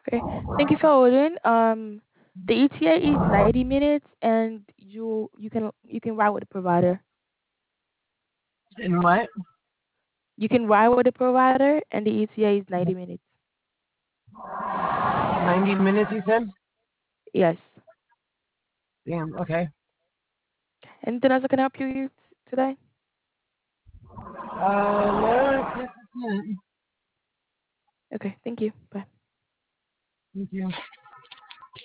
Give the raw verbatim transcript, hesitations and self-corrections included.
Okay. Thank you for holding. Um, the E T A is ninety minutes, and you you can you can ride with the provider. And what? You can ride with the provider, and the E T A is ninety minutes. ninety minutes, you said? Yes. Damn, okay. Anything else I can help you with today? Uh, no, I guess that's it. Okay. Thank you. Bye. Thank you.